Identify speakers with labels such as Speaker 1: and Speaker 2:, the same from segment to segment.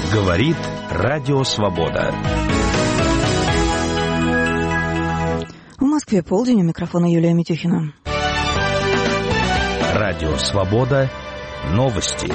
Speaker 1: Говорит Радио Свобода.
Speaker 2: В Москве полдень, у микрофона Юлия Митюхина.
Speaker 1: Радио Свобода. Новости.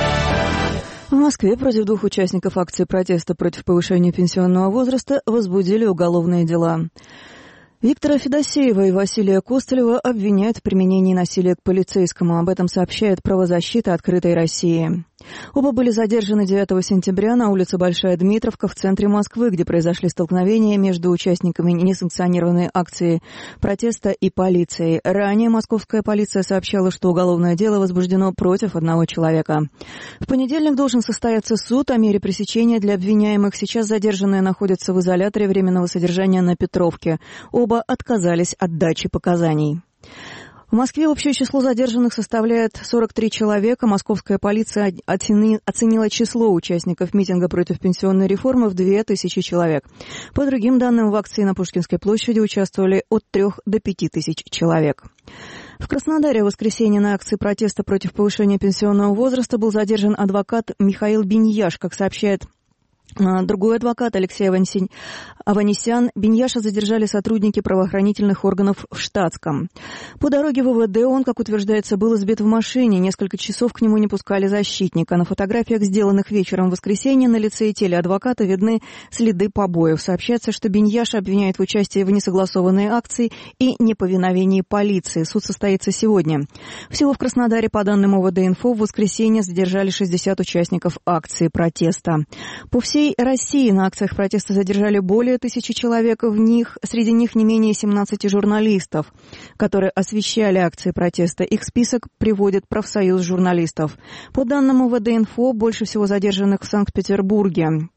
Speaker 2: В Москве против 2 участников акции протеста против повышения пенсионного возраста возбудили уголовные дела. Виктора Федосеева и Василия Костылева обвиняют в применении насилия к полицейскому. Об этом сообщает правозащита «Открытой России». Оба были задержаны 9 сентября на улице Большая Дмитровка в центре Москвы, где произошли столкновения между участниками несанкционированной акции протеста и полицией. Ранее московская полиция сообщала, что уголовное дело возбуждено против одного человека. В понедельник должен состояться суд о мере пресечения для обвиняемых. Сейчас задержанные находятся в изоляторе временного содержания на Петровке. Оба отказались от дачи показаний. В Москве общее число задержанных составляет 43 человека. Московская полиция оценила число участников митинга против пенсионной реформы в 2000 человек. По другим данным, в акции на Пушкинской площади участвовали от 3 до 5 тысяч человек. В Краснодаре в воскресенье на акции протеста против повышения пенсионного возраста был задержан адвокат Михаил Биньяш, как сообщает другой адвокат Алексей Аванесян. Биньяша задержали сотрудники правоохранительных органов в штатском. По дороге в ВВД он, как утверждается, был избит в машине. Несколько часов к нему не пускали защитника. На фотографиях, сделанных вечером в воскресенье, на лице и теле адвоката видны следы побоев. Сообщается, что Биньяша обвиняют в участии в несогласованной акции и неповиновении полиции. Суд состоится сегодня. Всего в Краснодаре, по данным ОВД-Инфо, в воскресенье задержали 60 участников акции протеста. По всей России на акциях протеста задержали более 1000 человек. Среди них не менее 17 журналистов, которые освещали акции протеста. Их список приводит профсоюз журналистов. По данным ОВД-Инфо, больше всего задержанных в Санкт-Петербурге.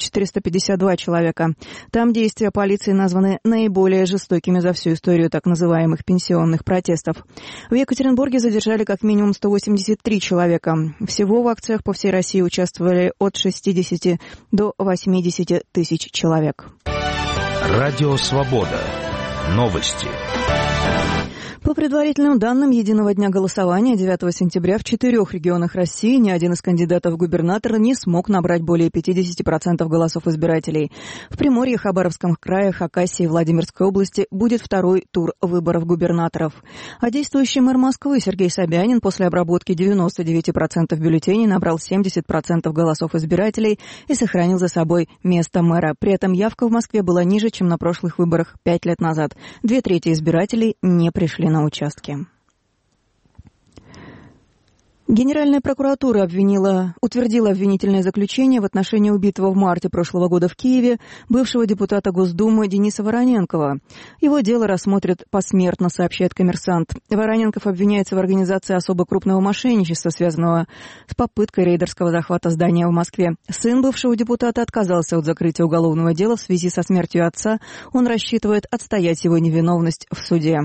Speaker 2: 452 человека. Там действия полиции названы наиболее жестокими за всю историю так называемых пенсионных протестов. В Екатеринбурге задержали как минимум 183 человека. Всего в акциях по всей России участвовали от 60 до 80 тысяч человек.
Speaker 1: Радио Свобода. Новости.
Speaker 2: По предварительным данным единого дня голосования 9 сентября в 4 регионах России ни один из кандидатов в губернатора не смог набрать более 50% голосов избирателей. В Приморье, Хабаровском крае, Хакасии и Владимирской области будет второй тур выборов губернаторов. А действующий мэр Москвы Сергей Собянин после обработки 99% бюллетеней набрал 70% голосов избирателей и сохранил за собой место мэра. При этом явка в Москве была ниже, чем на прошлых выборах 5 лет назад. 2/3 избирателей не пришли на участке. Генеральная прокуратура утвердила обвинительное заключение в отношении убитого в марте прошлого года в Киеве бывшего депутата Госдумы Дениса Вороненкова. Его дело рассмотрят посмертно, сообщает «Коммерсант». Вороненков обвиняется в организации особо крупного мошенничества, связанного с попыткой рейдерского захвата здания в Москве. Сын бывшего депутата отказался от закрытия уголовного дела в связи со смертью отца. Он рассчитывает отстоять его невиновность в суде.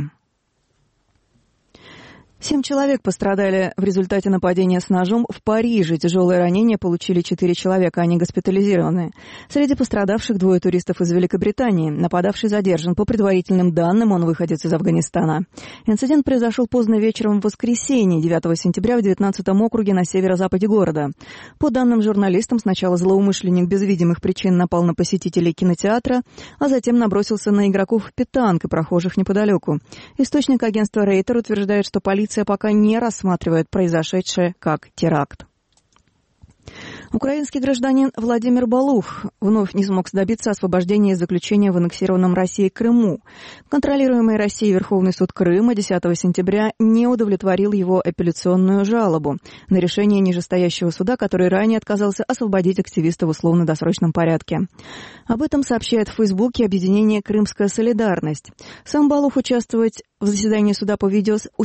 Speaker 2: 7 человек пострадали в результате нападения с ножом в Париже. Тяжелые ранения получили 4 человека, они госпитализированы. Среди пострадавших 2 туристов из Великобритании. Нападавший задержан. По предварительным данным, он выходец из Афганистана. Инцидент произошел поздно вечером в воскресенье, 9 сентября, в 19-м округе на северо-западе города. По данным журналистам, сначала злоумышленник без видимых причин напал на посетителей кинотеатра, а затем набросился на игроков в петанг и прохожих неподалеку. Источник агентства Рейтер утверждает, что полиция пока не рассматривает произошедшее как теракт. Украинский гражданин Владимир Балух вновь не смог добиться освобождения из заключения в аннексированном Россией Крыму. Контролируемый Россией Верховный суд Крыма 10 сентября не удовлетворил его апелляционную жалобу на решение нижестоящего суда, который ранее отказался освободить активиста в условно-досрочном порядке. Об этом сообщает в Фейсбуке объединение «Крымская солидарность». Сам Балух участвовал в заседании суда по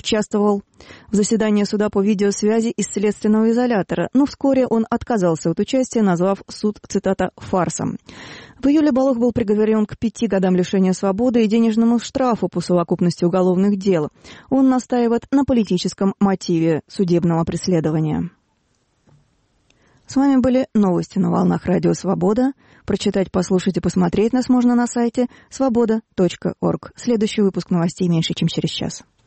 Speaker 2: видеосвязи из следственного изолятора, но вскоре он отказался от участия, назвав суд, цитата, «фарсом». В июле Балух был приговорен к 5 годам лишения свободы и денежному штрафу по совокупности уголовных дел. Он настаивает на политическом мотиве судебного преследования. С вами были новости на волнах Радио Свобода. Прочитать, послушать и посмотреть нас можно на сайте svoboda.org. Следующий выпуск новостей меньше, чем через час.